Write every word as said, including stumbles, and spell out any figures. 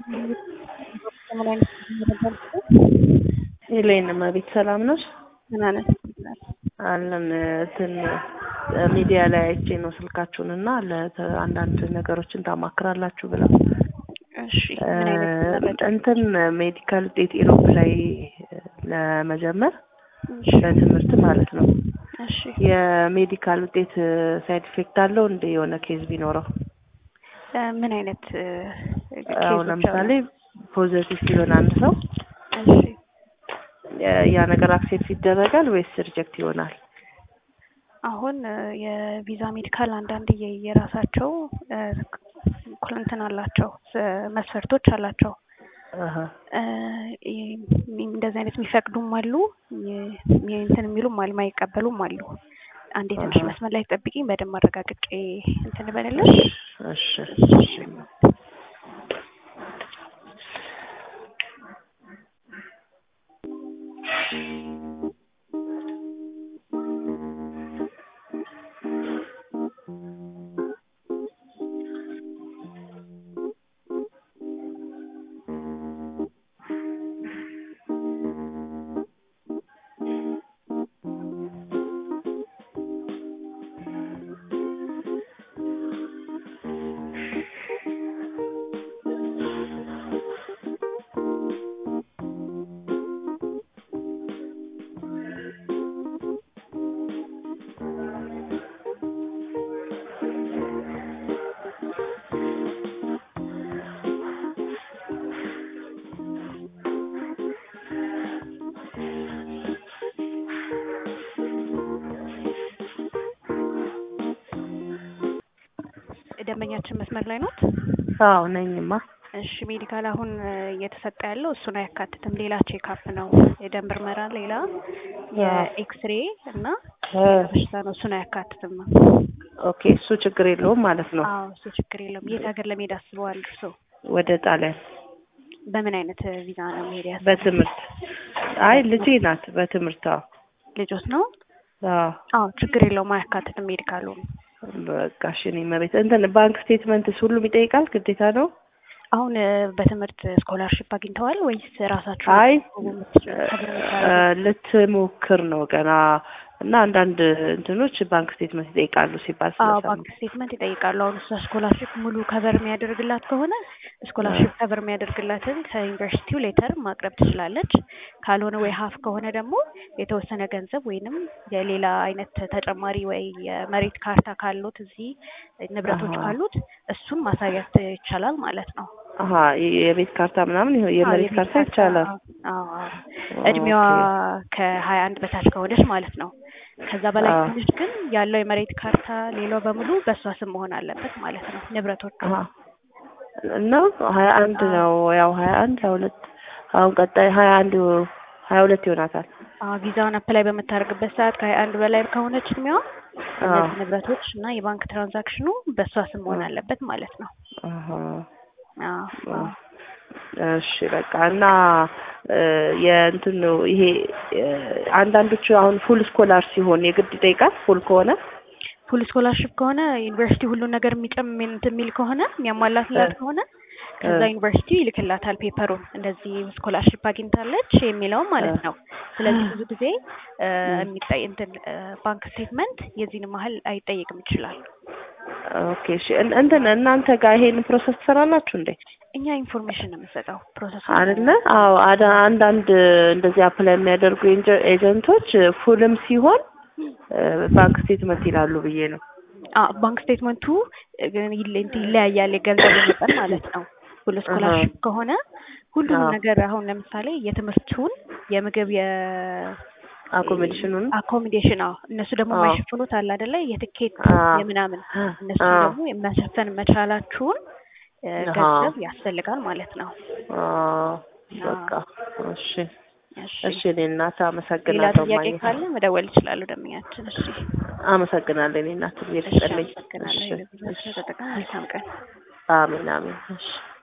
ምን አይነት ነገር ኤሌን ማቤት ሰላም ነሽ? ምን አይነት አለን እንትን ሚዲያ ላይ አይቼ ነው ስልካችሁንና ለአንዳንድ ነገሮችን ታማክራላችሁ ብላ እሺ ምን አይነት መረጃ እንትን ሜዲካል ዴት ኢሮፕ ላይ ለመጀመር ለትምህርት ማለት ነው። እሺ የሜዲካል ዴት ሳይድ ኢፌክት አለው እንደ የሆነ ኬዝ ቢኖረው ምን አይነት አሁን ለምሳሌ ፖዚቲቭ ሲሆን አንድ ሰው እሺ ያ ነገር አክሴፕት ይደረጋል ወይስ ሪጀክት ይሆናል? አሁን የቪዛ ሜዲካል አንዳንድ የራሳቸው ኮንተንት አላቸው መስፈርቶች አላቸው። አሃ እንደዚህ አይነት የሚፈቅዱም አሉ እንትን የሚሉም አሉ ማይቀበሉም አሉ። አንዴ ትንሽ መስመር ላይ ተጠብቂኝ በደንብ አረጋግጬ እንትን በለልሽ። እሺ እሺ ደንበኛችን መስመር ላይ ነው? አዎ ነኝማ። እሺ ሜዲካል አሁን እየተሰጠ ያለው እሱን አያካትትም። ሌላ ቼክአፕ ነው። የደም ምርመራ ሌላ የኤክስሬ እና በሽታ ነው። እሱን አያካትትም። ኦኬ እሱ ችግር የለውም ማለት ነው። አዎ እሱ ችግር የለውም። የት ሀገር ለመሄድ አስበዋል እርሶ? ወደ ጣሊያን። በምን አይነት ቪዛ ነው መሄድ ያሰበው? በትምህርት። አይ ልጄ ናት በትምህርት። አዎ ልጆስ ነው? አዎ አዎ ችግር የለውም አያካትትም ሜዲካሉ። በቃ እሺ እኔ መቤት እንትን ባንክ ስቴትመንትስ ሁሉም ይጠይቃል ግዴታ ነው? አሁን በትምህርት ስኮላርሺፕ አግኝተዋል ወይስ ራሳችሁ? አይ ልትሞክር ነው ገና እና አንዳንድ እንትኖች ባንክ ስቴትመንት ይጠይቃሉ ሲባል ስለሰማሁ። ስለሰማሁ ባንክ ስቴትመንት ይጠይቃሉ። አሁን እሷ ስኮላርሺፕ ሙሉ ከቨር የሚያደርግላት ከሆነ ስኮላርሺፕ ከቨር የሚያደርግላትን ከዩኒቨርሲቲው ሌተር ማቅረብ ትችላለች። ካልሆነ ወይ ሀፍ ከሆነ ደግሞ የተወሰነ ገንዘብ ወይንም የሌላ አይነት ተጨማሪ ወይ የመሬት ካርታ ካሉት እዚህ ንብረቶች ካሉት እሱን ማሳየት ይቻላል ማለት ነው። አሃ የቤት ካርታ ምናምን የመሬት ካርታ ይቻላል። አዎ እድሜዋ ከሀያ አንድ በታች ከሆነች ማለት ነው። ከዛ በላይ ከሆነች ግን ያለው የመሬት ካርታ ሌላው በሙሉ በሷ ስም መሆን አለበት ማለት ነው ንብረቶቹ። እና ሀያ አንድ ነው ያው ሀያ አንድ ሀያ ሁለት አሁን ቀጣይ ሀያ አንድ ሀያ ሁለት ይሆናታል። አዎ ቪዛውን አፕላይ በምታደርግበት ሰዓት ከሀያ አንድ በላይ ከሆነች እድሜዋ እነዚህ ንብረቶች እና የባንክ ትራንዛክሽኑ በሷ ስም መሆን አለበት ማለት ነው። አሃ አዎ እሺ በቃ እና የእንትን ነው ይሄ አንዳንዶቹ አሁን ፉል ስኮላር ሲሆን የግድ ይጠይቃል። ፉል ከሆነ ፉል ስኮላርሺፕ ከሆነ ዩኒቨርሲቲ ሁሉን ነገር የሚጨምር እንትን የሚል ከሆነ የሚያሟላትላት ከሆነ ከዛ ዩኒቨርሲቲ ይልክላታል ፔፐሩን እንደዚህ ስኮላርሺፕ አግኝታለች የሚለው ማለት ነው። ስለዚህ ብዙ ጊዜ የሚጠይ እንትን ባንክ ስቴትመንት የዚህን መሀል አይጠይቅም ይችላል። ኦኬ እሺ እንትን እናንተ ጋር ይሄን ፕሮሰስ ትሰራላችሁ እንዴ? እኛ ኢንፎርሜሽን ነው የምንሰጠው ፕሮሰስ አይደለ? አዎ አንዳንድ እንደዚህ አፕላይ የሚያደርጉ ኤጀንቶች ፉልም ሲሆን ባንክ ስቴትመንት ይላሉ ብዬ ነው። አዎ ባንክ ስቴትመንቱ ይለያያል የገንዘብ መጠን ማለት ነው። ፉል ስኮላርሺፕ ከሆነ ሁሉም ነገር አሁን ለምሳሌ የትምህርቱን የምግብ የ አኮሞዴሽኑን አኮሞዴሽን አዎ እነሱ ደግሞ የማይሸፍኑት አለ አይደለ የትኬት የምናምን እነሱ ደግሞ የሚያሸፍን መቻላችሁን ገንዘብ ያስፈልጋል ማለት ነው። አዎ በቃ እሺ እሺ እኔ እናት አመሰግናለሁ። ሌላ ጥያቄ ካለ መደወል ይችላሉ ደምኛችን። እሺ አመሰግናለሁ እኔ እናት ይልጥልኝ። እሺ ተጠቅመን መልካም ቀን። አሜን አሜን። እሺ